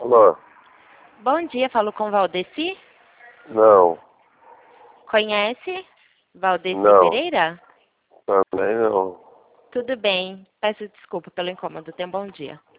Alô? Bom dia, falo com Valdeci. Não, Conhece Valdeci não, Pereira? também não. Tudo bem. Peço desculpa pelo incômodo. Tenha um bom dia.